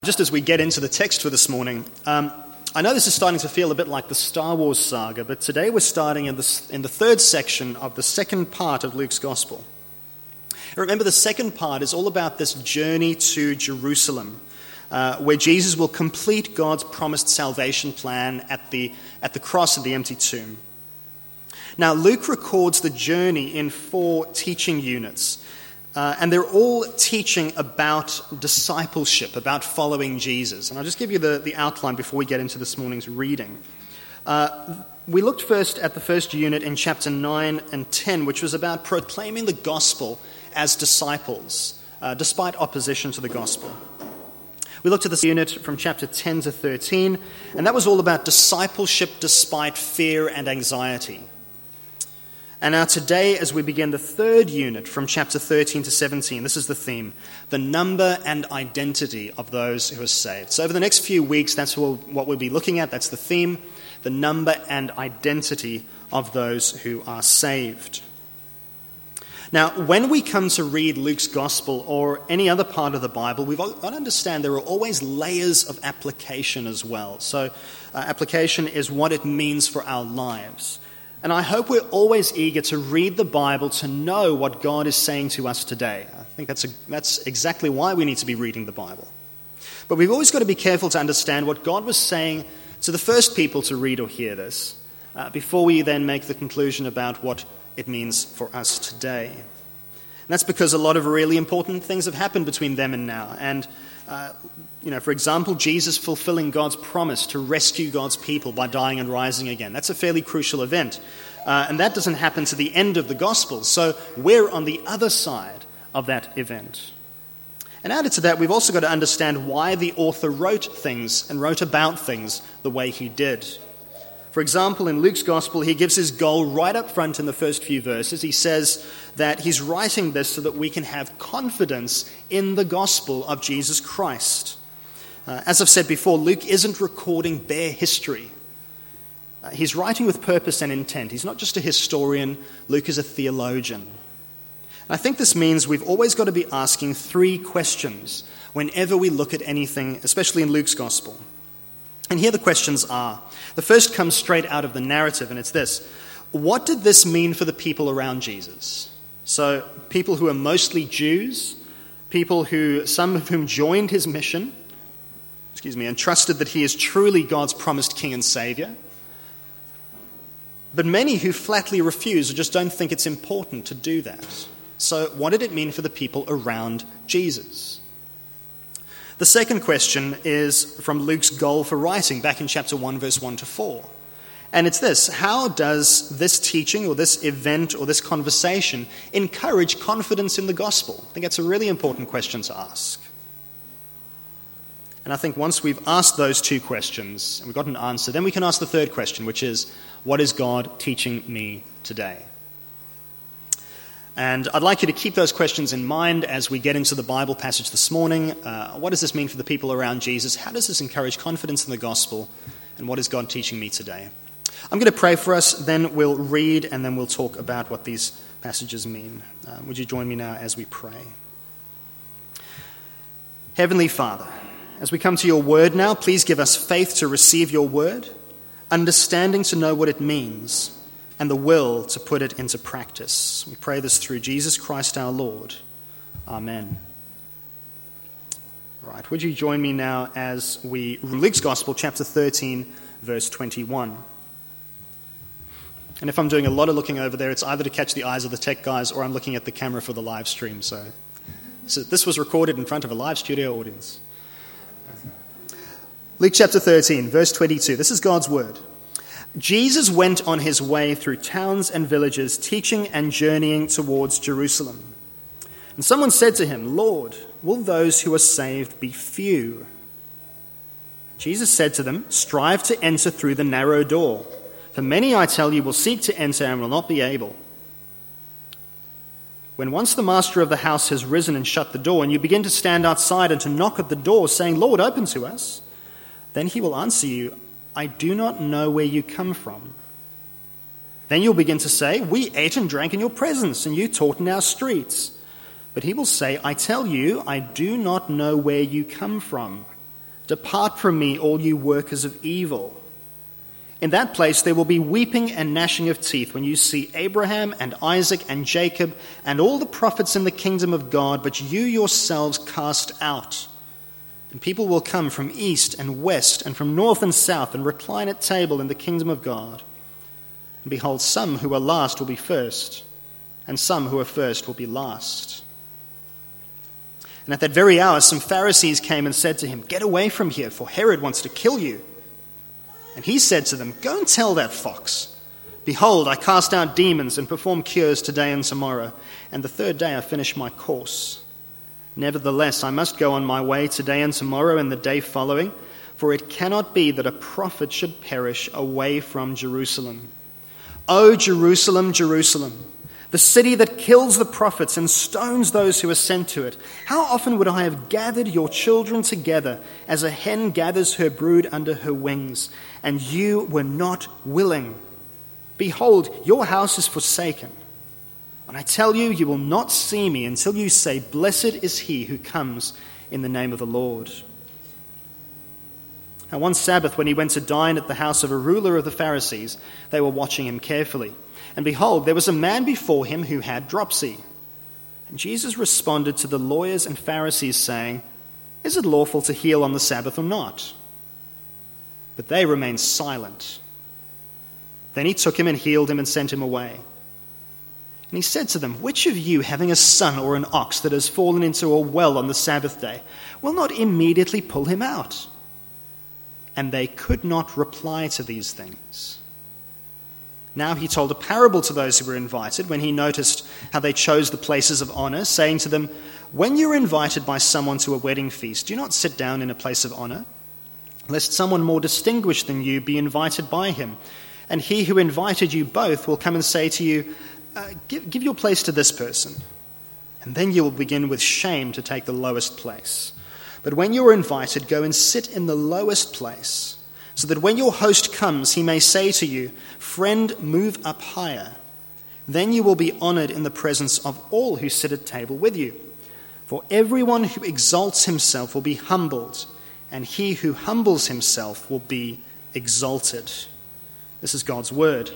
Just as we get into the text for this morning, I know this is starting to feel a bit like the Star Wars saga, but today we're starting in the third section of the second part of Luke's Gospel. Remember, the second part is all about this journey to Jerusalem, where Jesus will complete God's promised salvation plan at the cross of the empty tomb. Now, Luke records the journey in 4 teaching units, and they're all teaching about discipleship, about following Jesus. And I'll just give you the outline before we get into this morning's reading. We looked first at the first unit in chapter 9 and 10, which was about proclaiming the gospel as disciples, despite opposition to the gospel. We looked at this unit from chapter 10 to 13, and that was all about discipleship despite fear and anxiety. And now today, as we begin the third unit from chapter 13 to 17, this is the theme: the number and identity of those who are saved. So over the next few weeks, that's what we'll be looking at. That's the theme: the number and identity of those who are saved. Now, when we come to read Luke's Gospel or any other part of the Bible, we've got to understand there are always layers of application as well. So application is what it means for our lives. And I hope we're always eager to read the Bible to know what God is saying to us today. I think that's exactly why we need to be reading the Bible. But we've always got to be careful to understand what God was saying to the first people to read or hear this, before we then make the conclusion about what it means for us today. And that's because a lot of really important things have happened between them and now. And, for example, Jesus fulfilling God's promise to rescue God's people by dying and rising again. That's a fairly crucial event. And that doesn't happen to the end of the gospel. So we're on the other side of that event. And added to that, we've also got to understand why the author wrote things and wrote about things the way he did. For example, in Luke's Gospel, he gives his goal right up front in the first few verses. He says that he's writing this so that we can have confidence in the gospel of Jesus Christ. As I've said before, Luke isn't recording bare history. He's writing with purpose and intent. He's not just a historian. Luke is a theologian. And I think this means we've always got to be asking 3 questions whenever we look at anything, especially in Luke's Gospel. And here the questions are. The first comes straight out of the narrative, and it's this: what did this mean for the people around Jesus? So people who are mostly Jews, some of whom joined his mission, and trusted that he is truly God's promised King and Savior, but many who flatly refuse or just don't think it's important to do that. So what did it mean for the people around Jesus? The second question is from Luke's goal for writing, back in chapter 1, verse 1 to 4. And it's this: how does this teaching or this event or this conversation encourage confidence in the gospel? I think that's a really important question to ask. And I think once we've asked those 2 questions and we've got an answer, then we can ask the third question, which is, what is God teaching me today? And I'd like you to keep those questions in mind as we get into the Bible passage this morning. What does this mean for the people around Jesus? How does this encourage confidence in the gospel? And what is God teaching me today? I'm going to pray for us, then we'll read, and then we'll talk about what these passages mean. Would you join me now as we pray? Heavenly Father, as we come to your word now, please give us faith to receive your word, understanding to know what it means, and the will to put it into practice. We pray this through Jesus Christ our Lord. Amen. Right, would you join me now as we read Luke's Gospel, chapter 13, verse 21. And if I'm doing a lot of looking over there, it's either to catch the eyes of the tech guys or I'm looking at the camera for the live stream. So this was recorded in front of a live studio audience. Luke chapter 13, verse 22. This is God's word. Jesus went on his way through towns and villages, teaching and journeying towards Jerusalem. And someone said to him, "Lord, will those who are saved be few?" Jesus said to them, "Strive to enter through the narrow door. For many, I tell you, will seek to enter and will not be able. When once the master of the house has risen and shut the door, and you begin to stand outside and to knock at the door, saying, 'Lord, open to us,' then he will answer you, 'I do not know where you come from.' Then you'll begin to say, 'We ate and drank in your presence, and you taught in our streets.' But he will say, 'I tell you, I do not know where you come from. Depart from me, all you workers of evil. In that place there will be weeping and gnashing of teeth when you see Abraham and Isaac and Jacob and all the prophets in the kingdom of God, but you yourselves cast out. And people will come from east and west and from north and south and recline at table in the kingdom of God. And behold, some who are last will be first, and some who are first will be last. And at that very hour some Pharisees came and said to him, Get away from here, for Herod wants to kill you. And he said to them, Go and tell that fox, Behold, I cast out demons and perform cures today and tomorrow, and the third day I finish my course. Nevertheless, I must go on my way today and tomorrow and the day following, for it cannot be that a prophet should perish away from Jerusalem. O Jerusalem, Jerusalem, the city that kills the prophets and stones those who are sent to it. How often would I have gathered your children together as a hen gathers her brood under her wings, and you were not willing. Behold, your house is forsaken. And I tell you, you will not see me until you say, Blessed is he who comes in the name of the Lord. Now one Sabbath, when he went to dine at the house of a ruler of the Pharisees, they were watching him carefully. And behold, there was a man before him who had dropsy. And Jesus responded to the lawyers and Pharisees, saying, Is it lawful to heal on the Sabbath or not? But they remained silent. Then he took him and healed him and sent him away. And he said to them, Which of you, having a son or an ox that has fallen into a well on the Sabbath day, will not immediately pull him out? And they could not reply to these things. Now he told a parable to those who were invited when he noticed how they chose the places of honor, saying to them, When you are invited by someone to a wedding feast, do not sit down in a place of honor, lest someone more distinguished than you be invited by him. And he who invited you both will come and say to you, give your place to this person. And then you will begin with shame to take the lowest place. But when you are invited, go and sit in the lowest place, so that when your host comes, he may say to you, Friend, move up higher. Then you will be honored in the presence of all who sit at table with you. For everyone who exalts himself will be humbled, and he who humbles himself will be exalted. This is God's word.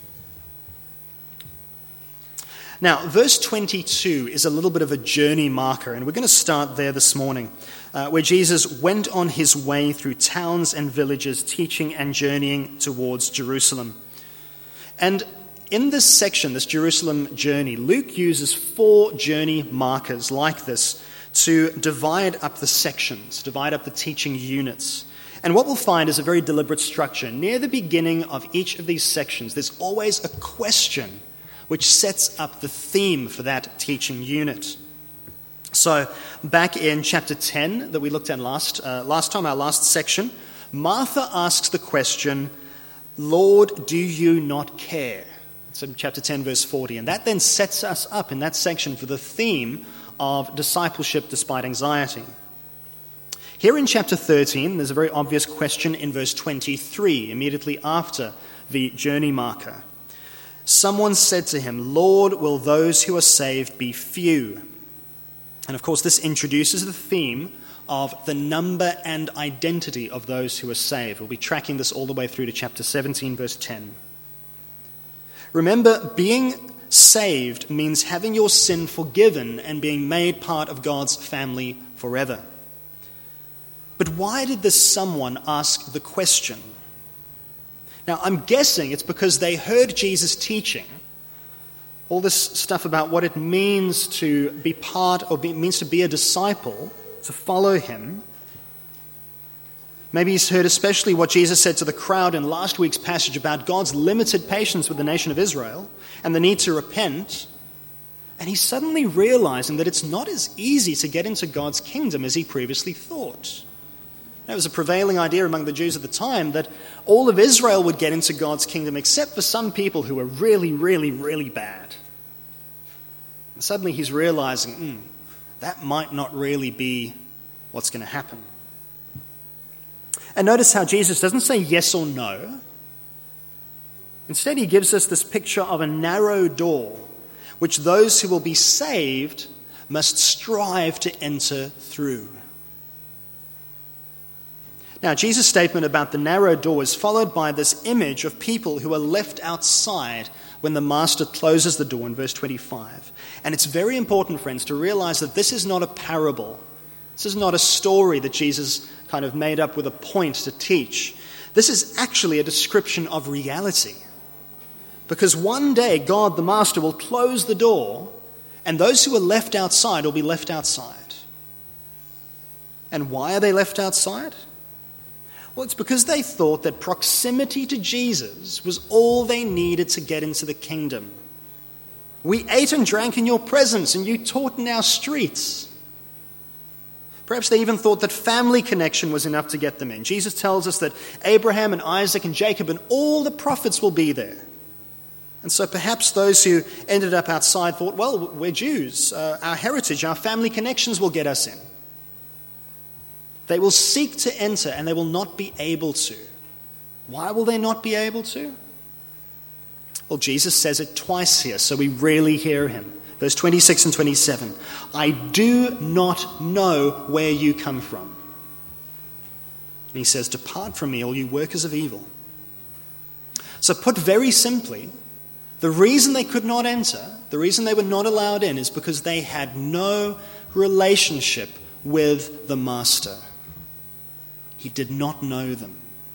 Now, verse 22 is a little bit of a journey marker, and we're going to start there this morning, where Jesus went on his way through towns and villages, teaching and journeying towards Jerusalem. And in this section, this Jerusalem journey, Luke uses 4 journey markers like this to divide up the sections, divide up the teaching units. And what we'll find is a very deliberate structure. Near the beginning of each of these sections, there's always a question which sets up the theme for that teaching unit. So back in chapter 10 that we looked at last time, our last section, Martha asks the question, Lord, do you not care? It's in chapter 10, verse 40. And that then sets us up in that section for the theme of discipleship despite anxiety. Here in chapter 13, there's a very obvious question in verse 23, immediately after the journey marker. Someone said to him, Lord, will those who are saved be few? And of course, this introduces the theme of the number and identity of those who are saved. We'll be tracking this all the way through to chapter 17, verse 10. Remember, being saved means having your sin forgiven and being made part of God's family forever. But why did this someone ask the question? Now, I'm guessing it's because they heard Jesus teaching all this stuff about what it means to be part, or means to be a disciple, to follow him. Maybe he's heard especially what Jesus said to the crowd in last week's passage about God's limited patience with the nation of Israel and the need to repent. And he's suddenly realizing that it's not as easy to get into God's kingdom as he previously thought. There was a prevailing idea among the Jews at the time that all of Israel would get into God's kingdom except for some people who were really, really, really bad. And suddenly he's realizing, that might not really be what's going to happen. And notice how Jesus doesn't say yes or no. Instead, he gives us this picture of a narrow door, which those who will be saved must strive to enter through. Now, Jesus' statement about the narrow door is followed by this image of people who are left outside when the master closes the door in verse 25. And it's very important, friends, to realize that this is not a parable. This is not a story that Jesus kind of made up with a point to teach. This is actually a description of reality. Because one day, God, the master, will close the door, and those who are left outside will be left outside. And why are they left outside? Well, it's because they thought that proximity to Jesus was all they needed to get into the kingdom. We ate and drank in your presence, and you taught in our streets. Perhaps they even thought that family connection was enough to get them in. Jesus tells us that Abraham and Isaac and Jacob and all the prophets will be there. And so perhaps those who ended up outside thought, well, we're Jews. Our heritage, our family connections will get us in. They will seek to enter and they will not be able to. Why will they not be able to? Well, Jesus says it twice here, so we rarely hear him. Verse 26 and 27. I do not know where you come from. And he says, depart from me, all you workers of evil. So put very simply, the reason they could not enter, the reason they were not allowed in is because they had no relationship with the master. He did not know them.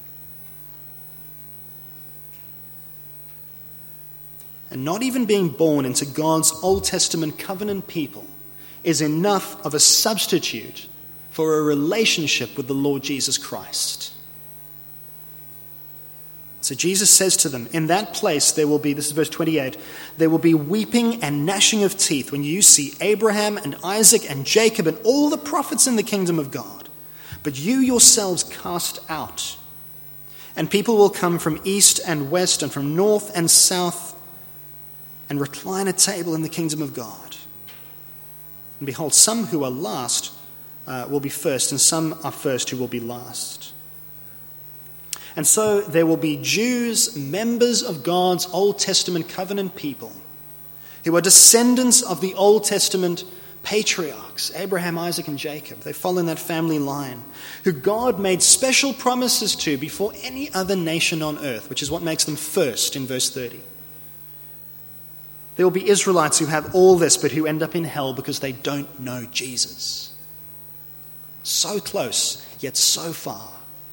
And not even being born into God's Old Testament covenant people is enough of a substitute for a relationship with the Lord Jesus Christ. So Jesus says to them, in that place there will be, this is verse 28, there will be weeping and gnashing of teeth when you see Abraham and Isaac and Jacob and all the prophets in the kingdom of God. But you yourselves cast out. And people will come from east and west and from north and south and recline at table in the kingdom of God. And behold, some who are last will be first, and some are first who will be last. And so there will be Jews, members of God's Old Testament covenant people, who are descendants of the Old Testament patriarchs, Abraham, Isaac, and Jacob. They follow in that family line, who God made special promises to before any other nation on earth, which is what makes them first in verse 30. There will be Israelites who have all this, but who end up in hell because they don't know Jesus. So close, yet so far.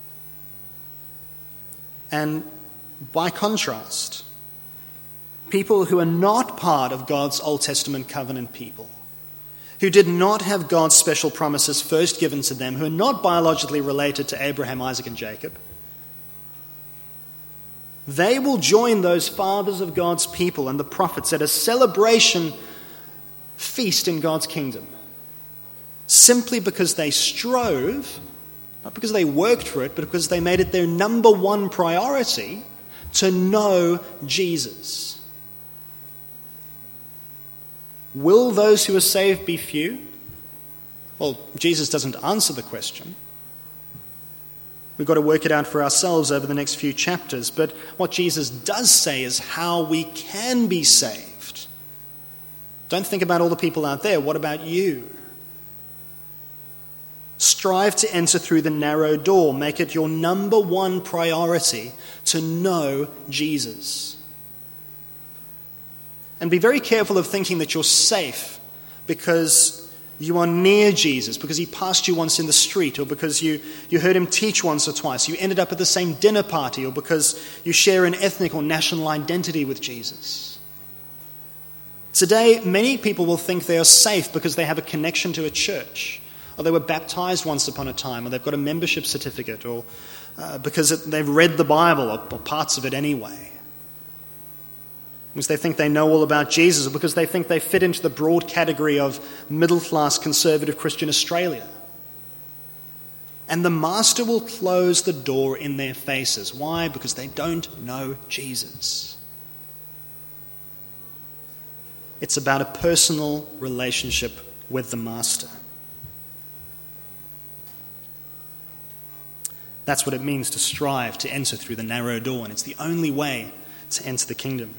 And by contrast, people who are not part of God's Old Testament covenant people, who did not have God's special promises first given to them, who are not biologically related to Abraham, Isaac, and Jacob, they will join those fathers of God's people and the prophets at a celebration feast in God's kingdom, simply because they strove, not because they worked for it, but because they made it their number one priority to know Jesus. Will those who are saved be few? Well, Jesus doesn't answer the question. We've got to work it out for ourselves over the next few chapters. But what Jesus does say is how we can be saved. Don't think about all the people out there. What about you? Strive to enter through the narrow door. Make it your number one priority to know Jesus. And be very careful of thinking that you're safe because you are near Jesus, because he passed you once in the street, or because you heard him teach once or twice, you ended up at the same dinner party, or because you share an ethnic or national identity with Jesus. Today, many people will think they are safe because they have a connection to a church, or they were baptized once upon a time, or they've got a membership certificate, or because they've read the Bible, or parts of it anyway. Because they think they know all about Jesus, or because they think they fit into the broad category of middle-class conservative Christian Australia. And the master will close the door in their faces. Why? Because they don't know Jesus. It's about a personal relationship with the master. That's what it means to strive to enter through the narrow door, and it's the only way to enter the kingdom.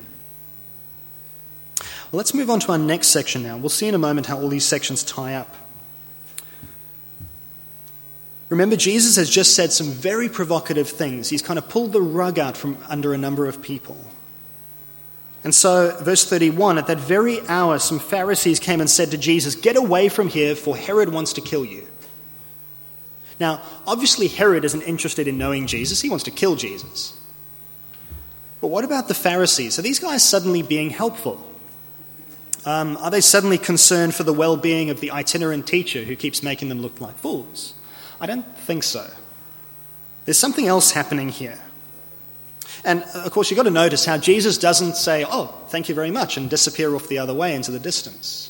Well, let's move on to our next section now. We'll see in a moment how all these sections tie up. Remember, Jesus has just said some very provocative things. He's kind of pulled the rug out from under a number of people. And so, verse 31, at that very hour, some Pharisees came and said to Jesus, "Get away from here, for Herod wants to kill you." Now, obviously Herod isn't interested in knowing Jesus. He wants to kill Jesus. But what about the Pharisees? Are these guys suddenly being helpful? Are they suddenly concerned for the well-being of the itinerant teacher who keeps making them look like fools? I don't think so. There's something else happening here. And, of course, you've got to notice how Jesus doesn't say, "Oh, thank you very much," and disappear off the other way into the distance.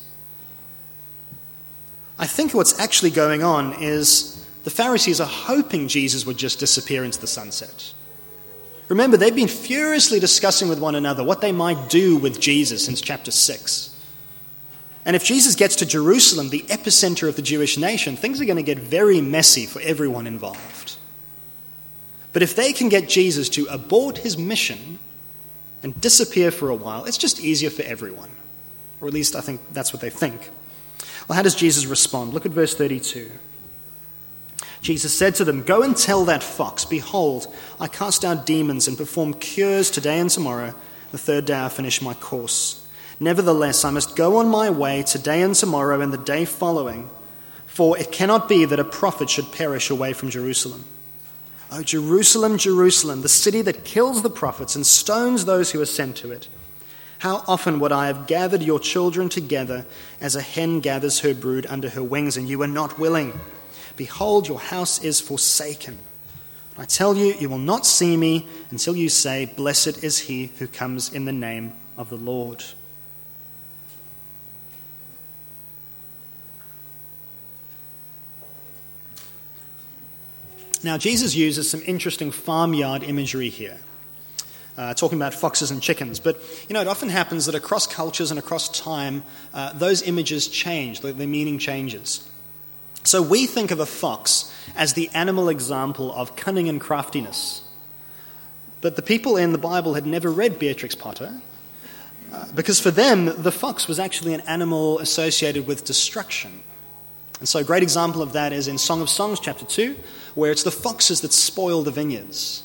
I think what's actually going on is the Pharisees are hoping Jesus would just disappear into the sunset. Remember, they've been furiously discussing with one another what they might do with Jesus since chapter 6. And if Jesus gets to Jerusalem, the epicenter of the Jewish nation, things are going to get very messy for everyone involved. But if they can get Jesus to abort his mission and disappear for a while, it's just easier for everyone. Or at least I think that's what they think. Well, how does Jesus respond? Look at verse 32. Jesus said to them, "Go and tell that fox, behold, I cast out demons and perform cures today and tomorrow. The third day I finish my course. Nevertheless, I must go on my way today and tomorrow and the day following, for it cannot be that a prophet should perish away from Jerusalem. O Jerusalem, Jerusalem, the city that kills the prophets and stones those who are sent to it. How often would I have gathered your children together as a hen gathers her brood under her wings, and you were not willing. Behold, your house is forsaken. I tell you, you will not see me until you say, 'Blessed is he who comes in the name of the Lord.'" Now, Jesus uses some interesting farmyard imagery here, talking about foxes and chickens. But, it often happens that across cultures and across time, those images change, their meaning changes. So we think of a fox as the animal example of cunning and craftiness. But the people in the Bible had never read Beatrix Potter, because for them, the fox was actually an animal associated with destruction. And so a great example of that is in Song of Songs chapter 2, where it's the foxes that spoil the vineyards.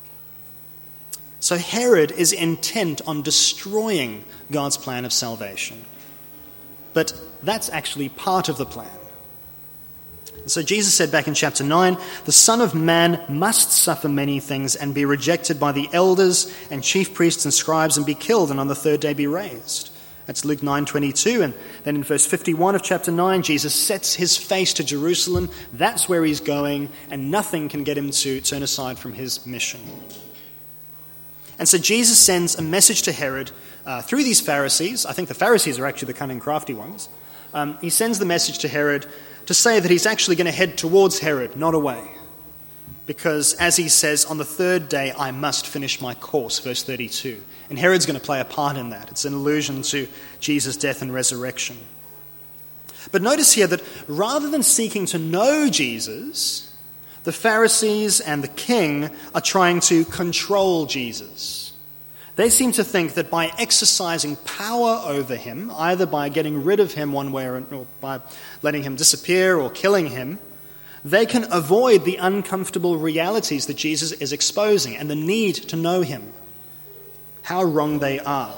So Herod is intent on destroying God's plan of salvation. But that's actually part of the plan. So Jesus said back in chapter 9, "The Son of Man must suffer many things and be rejected by the elders and chief priests and scribes and be killed and on the third day be raised." That's Luke 9:22. And then in verse 51 of chapter 9, Jesus sets his face to Jerusalem. That's where he's going, and nothing can get him to turn aside from his mission. And so Jesus sends a message to Herod through these Pharisees. I think the Pharisees are actually the cunning, crafty ones. He sends the message to Herod to say that he's actually going to head towards Herod, not away. Because, as he says, on the third day I must finish my course, verse 32. And Herod's going to play a part in that. It's an allusion to Jesus' death and resurrection. But notice here that rather than seeking to know Jesus, the Pharisees and the king are trying to control Jesus. They seem to think that by exercising power over him, either by getting rid of him one way or by letting him disappear or killing him, they can avoid the uncomfortable realities that Jesus is exposing and the need to know him. How wrong they are.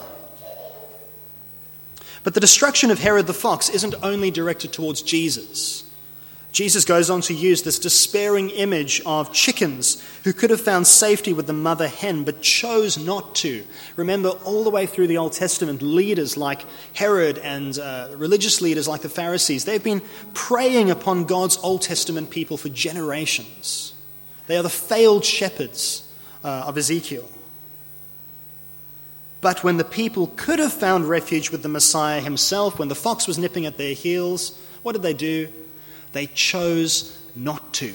But the destruction of Herod the fox isn't only directed towards Jesus. Jesus goes on to use this despairing image of chickens who could have found safety with the mother hen but chose not to. Remember, all the way through the Old Testament, leaders like Herod and religious leaders like the Pharisees, they've been preying upon God's Old Testament people for generations. They are the failed shepherds of Ezekiel. But when the people could have found refuge with the Messiah himself, when the fox was nipping at their heels, what did they do? They chose not to.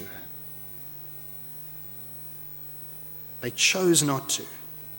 They chose not to.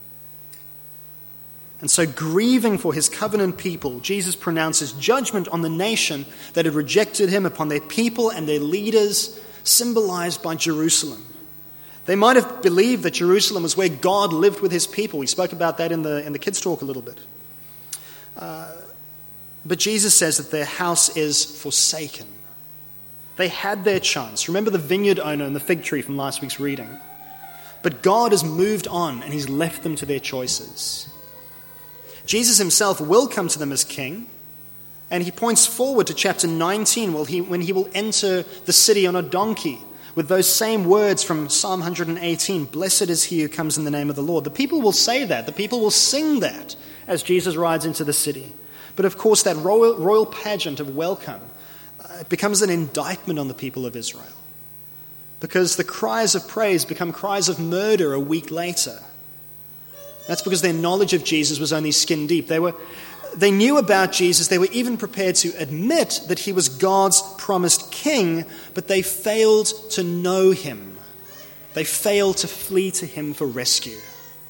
And so, grieving for his covenant people, Jesus pronounces judgment on the nation that had rejected him, upon their people and their leaders, symbolized by Jerusalem. They might have believed that Jerusalem was where God lived with his people. We spoke about that in the kids' talk a little bit. But Jesus says that their house is forsaken. They had their chance. Remember the vineyard owner and the fig tree from last week's reading. But God has moved on and he's left them to their choices. Jesus himself will come to them as king, and he points forward to chapter 19 when he will enter the city on a donkey with those same words from Psalm 118, "Blessed is he who comes in the name of the Lord." The people will say that. The people will sing that as Jesus rides into the city. But of course, that royal pageant of welcome becomes an indictment on the people of Israel, because the cries of praise become cries of murder a week later. That's because their knowledge of Jesus was only skin deep. They knew about Jesus. They were even prepared to admit that he was God's promised king, but they failed to know him. They failed to flee to him for rescue.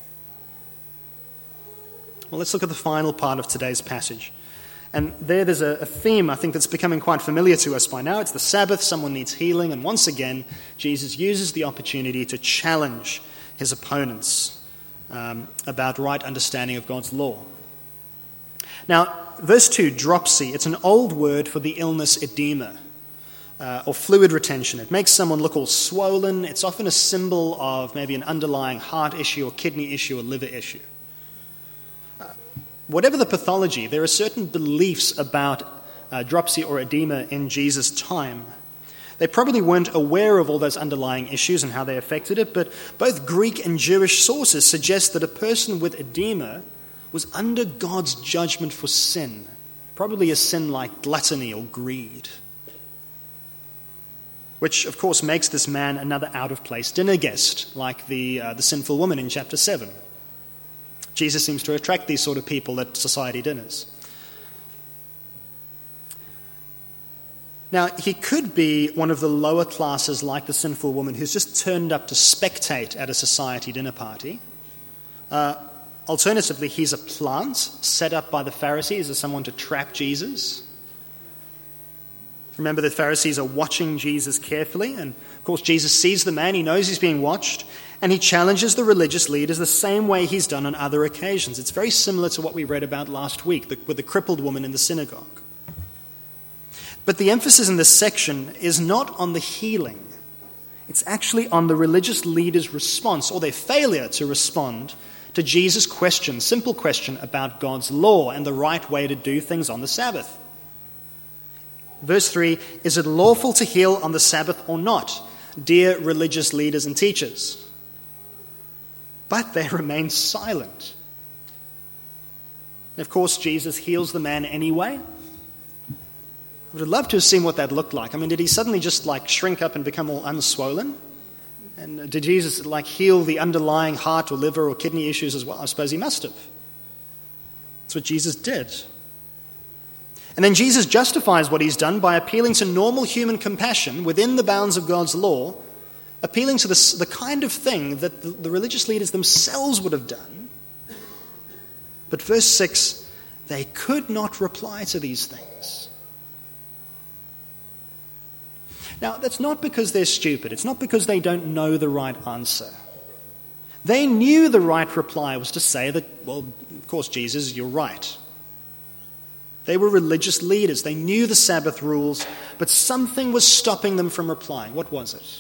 Well, let's look at the final part of today's passage. And there's a theme, I think, that's becoming quite familiar to us by now. It's the Sabbath, someone needs healing, and once again, Jesus uses the opportunity to challenge his opponents about right understanding of God's law. Now, verse 2, dropsy, it's an old word for the illness edema, or fluid retention. It makes someone look all swollen. It's often a symbol of maybe an underlying heart issue or kidney issue or liver issue. Whatever the pathology, there are certain beliefs about dropsy or edema in Jesus' time. They probably weren't aware of all those underlying issues and how they affected it, but both Greek and Jewish sources suggest that a person with edema was under God's judgment for sin, probably a sin like gluttony or greed, which of course makes this man another out-of-place dinner guest, like the sinful woman in chapter 7. Jesus seems to attract these sort of people at society dinners. Now, he could be one of the lower classes like the sinful woman who's just turned up to spectate at a society dinner party. Alternatively, he's a plant set up by the Pharisees as someone to trap Jesus. Remember, the Pharisees are watching Jesus carefully, and of course Jesus sees the man, he knows he's being watched, and he challenges the religious leaders the same way he's done on other occasions. It's very similar to what we read about last week with the crippled woman in the synagogue. But the emphasis in this section is not on the healing. It's actually on the religious leaders' response, or their failure to respond, to Jesus' question, simple question about God's law and the right way to do things on the Sabbath. Verse 3, is it lawful to heal on the Sabbath or not, dear religious leaders and teachers? But they remain silent. And of course, Jesus heals the man anyway. I would have loved to have seen what that looked like. I mean, did he suddenly just shrink up and become all unswollen? And did Jesus heal the underlying heart or liver or kidney issues as well? I suppose he must have. That's what Jesus did. And then Jesus justifies what he's done by appealing to normal human compassion within the bounds of God's law, appealing to the kind of thing that the religious leaders themselves would have done. But verse 6, they could not reply to these things. Now, that's not because they're stupid. It's not because they don't know the right answer. They knew the right reply was to say that, well, of course, Jesus, you're right. They were religious leaders. They knew the Sabbath rules, but something was stopping them from replying. What was it?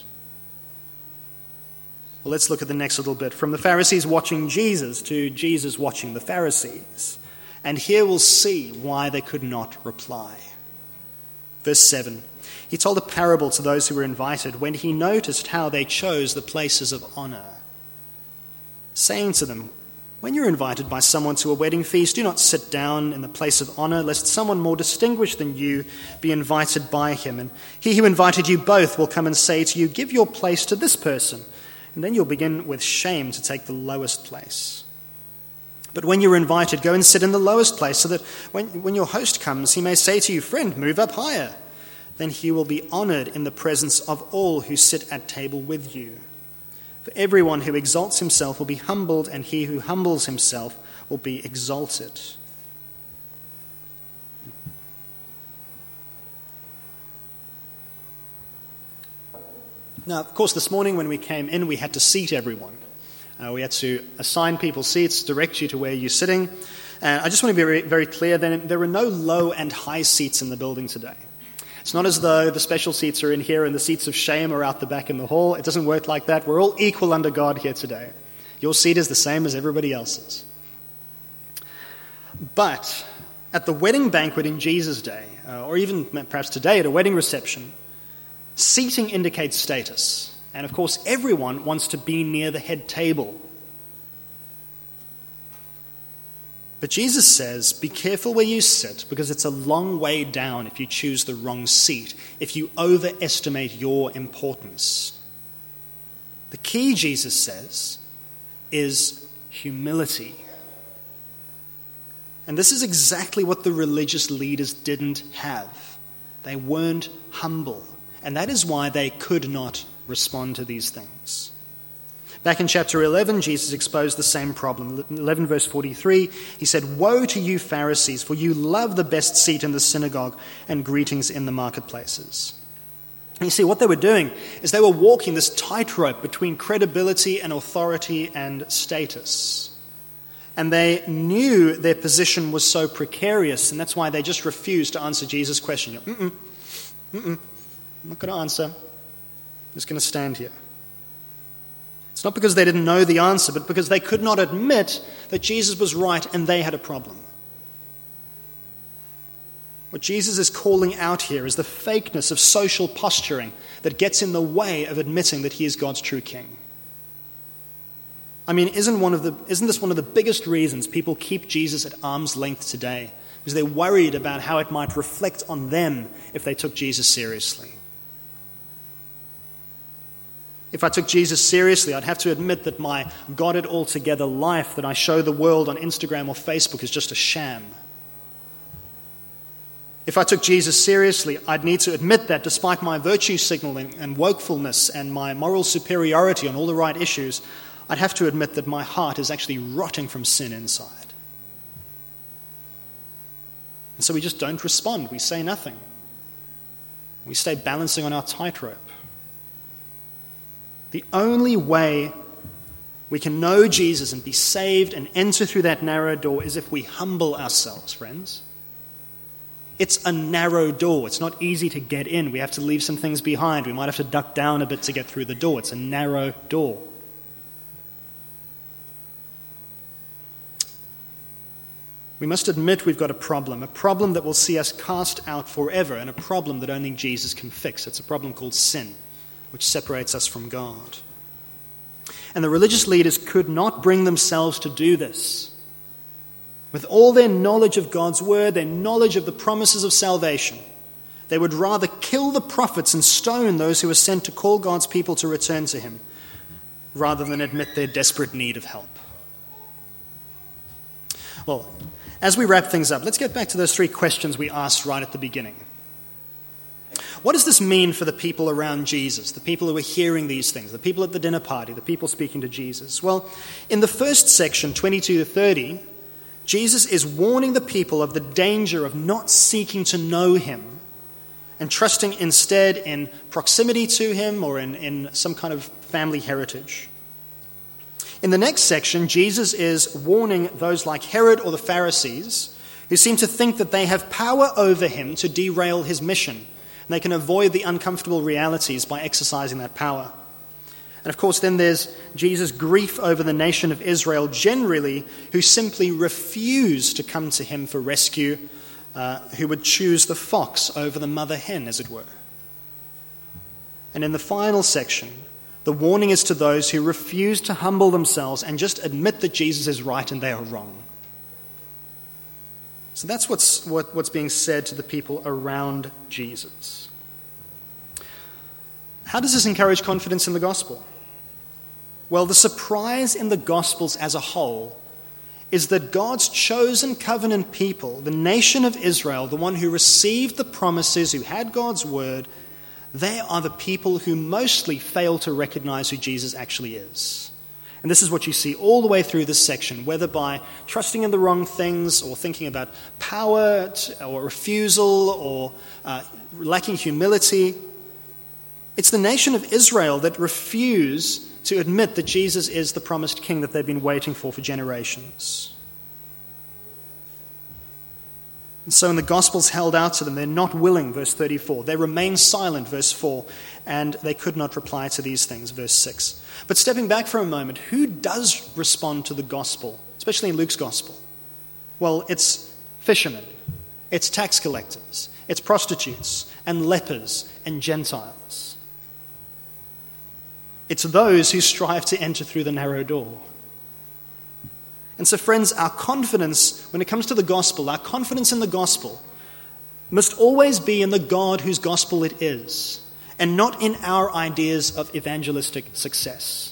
Well, let's look at the next little bit. From the Pharisees watching Jesus to Jesus watching the Pharisees. And here we'll see why they could not reply. Verse 7. He told a parable to those who were invited when he noticed how they chose the places of honor, saying to them, when you're invited by someone to a wedding feast, do not sit down in the place of honor, lest someone more distinguished than you be invited by him. And he who invited you both will come and say to you, give your place to this person. And then you'll begin with shame to take the lowest place. But when you're invited, go and sit in the lowest place, so that when your host comes, he may say to you, friend, move up higher. Then he will be honored in the presence of all who sit at table with you. For everyone who exalts himself will be humbled, and he who humbles himself will be exalted. Now, of course, this morning when we came in, we had to seat everyone. We had to assign people seats, direct you to where you're sitting. And I just want to be very, very clear, there are no low and high seats in the building today. It's not as though the special seats are in here and the seats of shame are out the back in the hall. It doesn't work like that. We're all equal under God here today. Your seat is the same as everybody else's. But at the wedding banquet in Jesus' day, or even perhaps today at a wedding reception, seating indicates status. And of course, everyone wants to be near the head table. But Jesus says, be careful where you sit, because it's a long way down if you choose the wrong seat, if you overestimate your importance. The key, Jesus says, is humility. And this is exactly what the religious leaders didn't have. They weren't humble. And that is why they could not respond to these things. Back in chapter 11, Jesus exposed the same problem. 11 verse 43, he said, "Woe to you Pharisees, for you love the best seat in the synagogue and greetings in the marketplaces." And you see, what they were doing is they were walking this tightrope between credibility and authority and status. And they knew their position was so precarious, and that's why they just refused to answer Jesus' question. I'm not going to answer. I'm just going to stand here. It's not because they didn't know the answer, but because they could not admit that Jesus was right and they had a problem. What Jesus is calling out here is the fakeness of social posturing that gets in the way of admitting that he is God's true king. I mean, isn't this one of the biggest reasons people keep Jesus at arm's length today? Because they're worried about how it might reflect on them if they took Jesus seriously. If I took Jesus seriously, I'd have to admit that my got-it-all-together life that I show the world on Instagram or Facebook is just a sham. If I took Jesus seriously, I'd need to admit that despite my virtue signaling and wokefulness and my moral superiority on all the right issues, I'd have to admit that my heart is actually rotting from sin inside. And so we just don't respond. We say nothing. We stay balancing on our tightrope. The only way we can know Jesus and be saved and enter through that narrow door is if we humble ourselves, friends. It's a narrow door. It's not easy to get in. We have to leave some things behind. We might have to duck down a bit to get through the door. It's a narrow door. We must admit we've got a problem that will see us cast out forever, and a problem that only Jesus can fix. It's a problem called sin, which separates us from God. And the religious leaders could not bring themselves to do this. With all their knowledge of God's word, their knowledge of the promises of salvation, they would rather kill the prophets and stone those who were sent to call God's people to return to him, rather than admit their desperate need of help. Well, as we wrap things up, let's get back to those three questions we asked right at the beginning. What does this mean for the people around Jesus, the people who are hearing these things, the people at the dinner party, the people speaking to Jesus? Well, in the first section, 22 to 30, Jesus is warning the people of the danger of not seeking to know him and trusting instead in proximity to him or in some kind of family heritage. In the next section, Jesus is warning those like Herod or the Pharisees who seem to think that they have power over him to derail his mission. And they can avoid the uncomfortable realities by exercising that power. And of course, then there's Jesus' grief over the nation of Israel generally, who simply refuse to come to him for rescue, who would choose the fox over the mother hen, as it were. And in the final section, the warning is to those who refuse to humble themselves and just admit that Jesus is right and they are wrong. So that's what's being said to the people around Jesus. How does this encourage confidence in the gospel? Well, the surprise in the Gospels as a whole is that God's chosen covenant people, the nation of Israel, the one who received the promises, who had God's word, they are the people who mostly fail to recognize who Jesus actually is. And this is what you see all the way through this section, whether by trusting in the wrong things or thinking about power or refusal or lacking humility. It's the nation of Israel that refuse to admit that Jesus is the promised king that they've been waiting for generations. And so when the gospel's held out to them, they're not willing, verse 34. They remain silent, verse 4, and they could not reply to these things, verse 6. But stepping back for a moment, who does respond to the gospel, especially in Luke's gospel? Well, it's fishermen, it's tax collectors, it's prostitutes and lepers and Gentiles. It's those who strive to enter through the narrow door. And so, friends, our confidence when it comes to the gospel, our confidence in the gospel must always be in the God whose gospel it is, and not in our ideas of evangelistic success.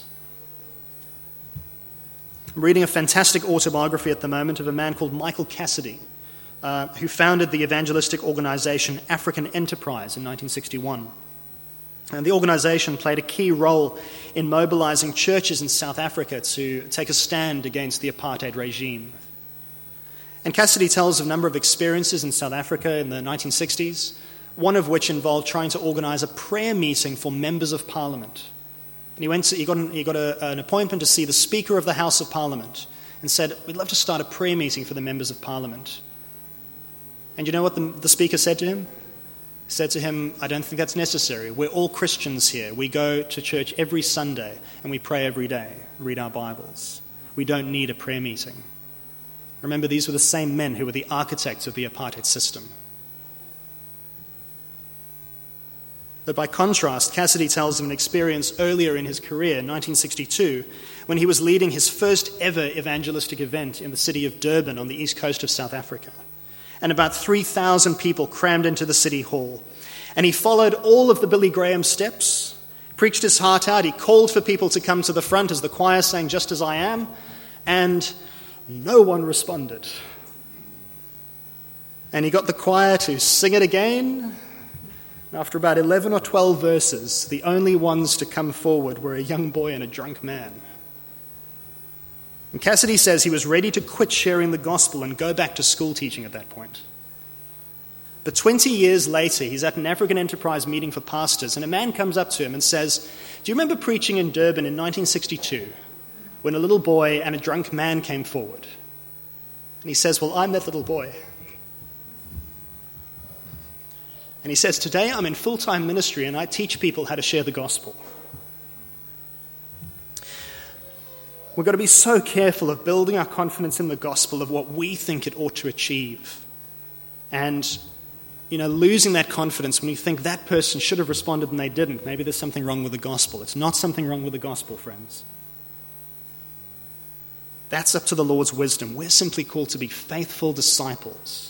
I'm reading a fantastic autobiography at the moment of a man called Michael Cassidy, who founded the evangelistic organization African Enterprise in 1961. And the organization played a key role in mobilizing churches in South Africa to take a stand against the apartheid regime. And Cassidy tells of a number of experiences in South Africa in the 1960s, one of which involved trying to organize a prayer meeting for members of parliament. And he got an appointment to see the Speaker of the House of Parliament and said, "We'd love to start a prayer meeting for the members of parliament." And you know what the Speaker said to him? He said to him, "I don't think that's necessary. We're all Christians here. We go to church every Sunday and we pray every day, read our Bibles. We don't need a prayer meeting." Remember, these were the same men who were the architects of the apartheid system. But by contrast, Cassidy tells of an experience earlier in his career, in 1962, when he was leading his first ever evangelistic event in the city of Durban on the east coast of South Africa. And about 3,000 people crammed into the city hall. And he followed all of the Billy Graham steps, preached his heart out. He called for people to come to the front as the choir sang "Just As I Am," and no one responded. And he got the choir to sing it again. And after about 11 or 12 verses, the only ones to come forward were a young boy and a drunk man. And Cassidy says he was ready to quit sharing the gospel and go back to school teaching at that point. But 20 years later, he's at an African Enterprise meeting for pastors, and a man comes up to him and says, "Do you remember preaching in Durban in 1962 when a little boy and a drunk man came forward?" And he says, "Well, I'm that little boy." And he says, "Today I'm in full-time ministry and I teach people how to share the gospel." We've got to be so careful of building our confidence in the gospel of what we think it ought to achieve. And, losing that confidence when you think that person should have responded and they didn't. Maybe there's something wrong with the gospel. It's not something wrong with the gospel, friends. That's up to the Lord's wisdom. We're simply called to be faithful disciples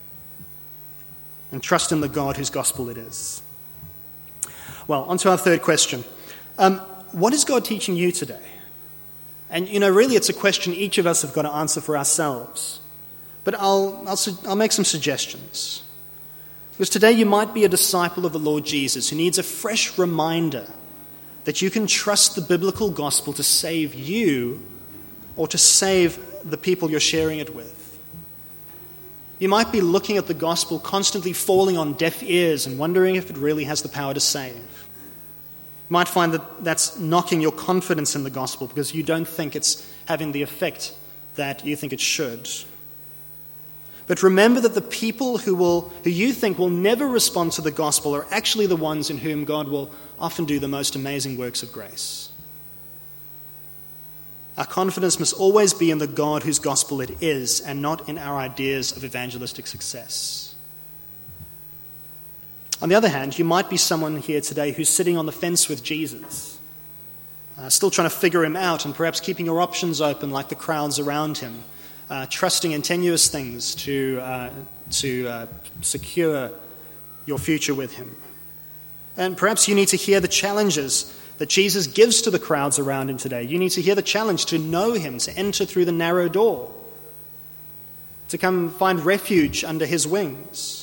and trust in the God whose gospel it is. Well, on to our third question. What is God teaching you today? And, really it's a question each of us have got to answer for ourselves. But I'll make some suggestions. Because today you might be a disciple of the Lord Jesus who needs a fresh reminder that you can trust the biblical gospel to save you or to save the people you're sharing it with. You might be looking at the gospel constantly falling on deaf ears and wondering if it really has the power to save. You might find that that's knocking your confidence in the gospel because you don't think it's having the effect that you think it should. But remember that the people who you think will never respond to the gospel are actually the ones in whom God will often do the most amazing works of grace. Our confidence must always be in the God whose gospel it is and not in our ideas of evangelistic success. On the other hand, you might be someone here today who's sitting on the fence with Jesus, still trying to figure him out and perhaps keeping your options open like the crowds around him, trusting in tenuous things to secure your future with him. And perhaps you need to hear the challenges that Jesus gives to the crowds around him today. You need to hear the challenge to know him, to enter through the narrow door, to come find refuge under his wings.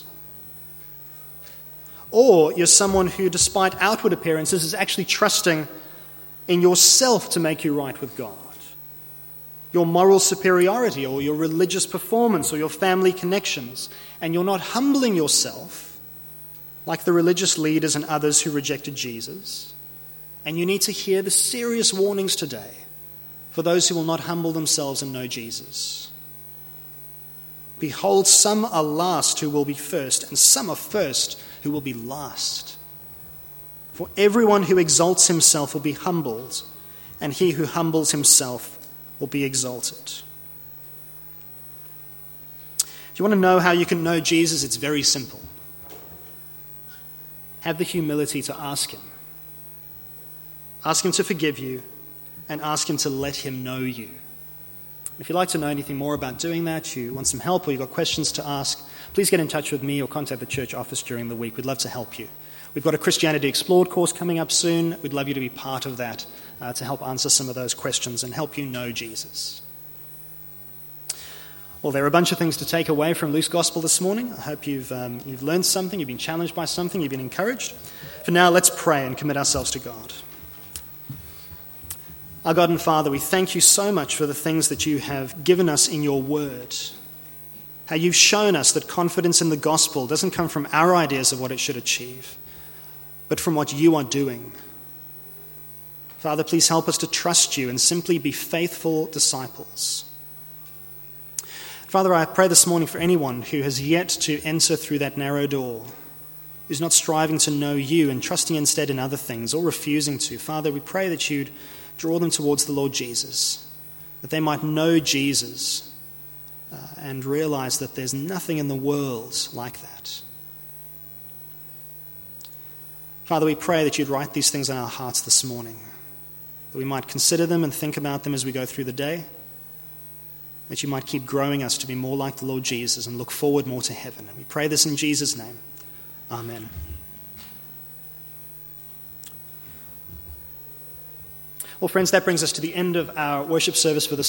Or you're someone who, despite outward appearances, is actually trusting in yourself to make you right with God. Your moral superiority or your religious performance or your family connections. And you're not humbling yourself like the religious leaders and others who rejected Jesus. And you need to hear the serious warnings today for those who will not humble themselves and know Jesus. Behold, some are last who will be first, and some are first who will be last. For everyone who exalts himself will be humbled, and he who humbles himself will be exalted. Do you want to know how you can know Jesus? It's very simple. Have the humility to ask him. Ask him to forgive you, and ask him to let him know you. If you'd like to know anything more about doing that, you want some help, or you've got questions to ask, please get in touch with me or contact the church office during the week. We'd love to help you. We've got a Christianity Explored course coming up soon. We'd love you to be part of that to help answer some of those questions and help you know Jesus. Well, there are a bunch of things to take away from Luke's Gospel this morning. I hope you've learned something, you've been challenged by something, you've been encouraged. For now, let's pray and commit ourselves to God. Our God and Father, we thank you so much for the things that you have given us in your word. How you've shown us that confidence in the gospel doesn't come from our ideas of what it should achieve, but from what you are doing. Father, please help us to trust you and simply be faithful disciples. Father, I pray this morning for anyone who has yet to enter through that narrow door, who's not striving to know you and trusting instead in other things or refusing to. Father, we pray that you'd draw them towards the Lord Jesus, that they might know Jesus and realize that there's nothing in the world like that. Father, we pray that you'd write these things in our hearts this morning, that we might consider them and think about them as we go through the day, that you might keep growing us to be more like the Lord Jesus and look forward more to heaven. We pray this in Jesus' name. Amen. Well, friends, that brings us to the end of our worship service for this